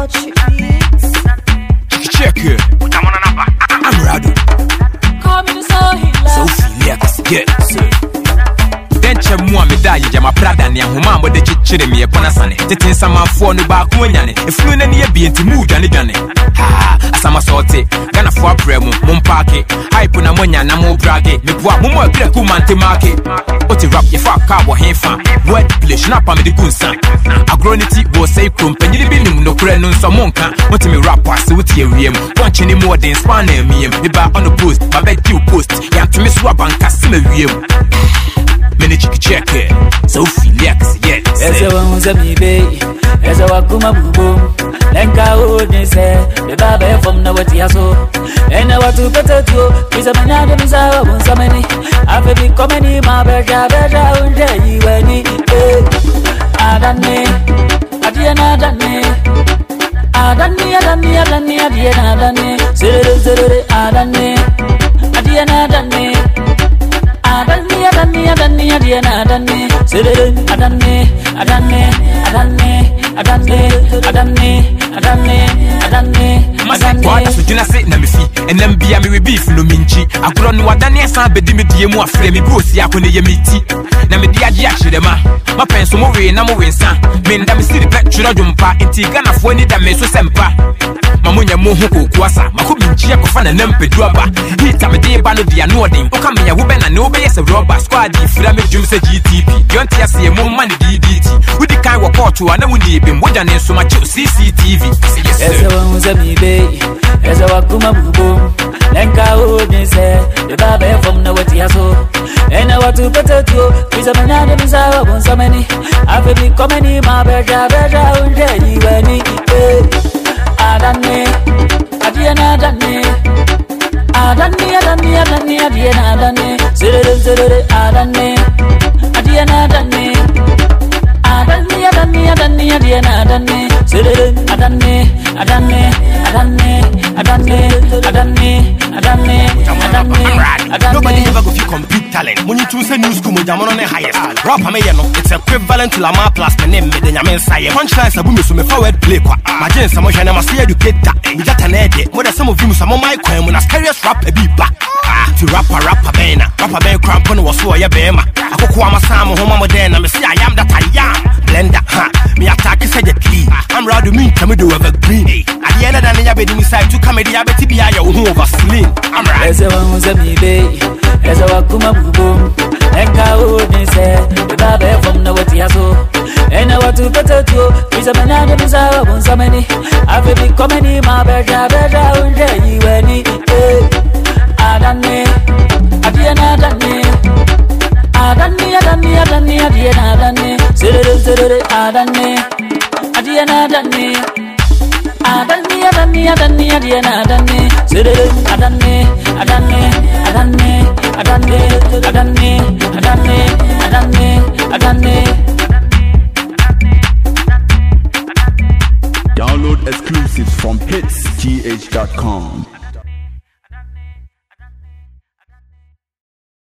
Check it. I'm Rado. So feel then chemwa me da ye ma prada ne ahoma mo de chichire me ekona sane tete nsama fo no ba ko nyane efunu na ne ye bi enti mu dwane dwane ha asama sorte gana fo apremu mum parke hype na monya na mo brage me boa mo mo akira ku mante marke oti rap ye fa ka bo hefa word play na pa me de kunsa agronity bo say krom panyiri bi nim no kure no nso monka oti me rap ase wuti ewiem punch ni more than span na miem me ba on the post ma be due post ya to me so abanka se me wiem Many check it, so feel like yes. As a one was a baby, as a wakuma boom, Lenka would say, the baby from Nawatiaso, and I want to better to is a man of his own so many. After the comedy, my better, when he Adane, Adiana Dane, Adane, Adane, Adiana Dane. What so jina say na me fi enem bia me beef no minchi agro no wadane san bedi me die mu afre me brosi akone ye meti na me dia dia hire ma penso mo we na mo we nsa me nda me siri pe twiro dwompa enti gana fo ni da me so sempa mamunya mo ho kokuasa makobi nchi akofa na nampedu aba hita me de ba no dia no odin oka me ya wo be na ne wo be yes rubber squad ifira me dwum se GTP yonti ase mo man DDT wudi kan wo court wa na wudi be mo dwane so ma CCTV yes one was a baby as a wakuma boom Lenka would say the baby from Nawatiaso and I want to better to is a man of his own so many after the comedy my better when he Adane, Adiana Dane, Adane, Adiana Dane, Zere, Adane, Adiana Dane, Adiana Dane, Zere, Adane. Nobody ever go feel complete talent. When you choose a new school, Jamono on the highest. Rap it's equivalent to Lamar plus the name the Yamen Saye. Punchlines are booming so me forward play. Imagine some of you must see educator. We just an edit. More than some of you, some of my crime when I serious rap a beat back. To rapper bena. Rapper ben crampon was so ya bema. I go kwama sam home modern. Me say I am that I am. Blender, me attack is a key. I'm rather mean, come do ever green. At the end of the day, I be inside to come in the abeti be your home over slim. I'm right. As a one was a baby, as a wakuma boom, Lenka would say, the baby from Nawatiaso, and I want to better to is a man of his own so many. After the comedy, my better when he Adane, Adiana Dane, Adiana Dane, Zere, Adane, Adiana Dane, Adiana Dane, Zere, Adane. Download exclusives from hitsgh.com.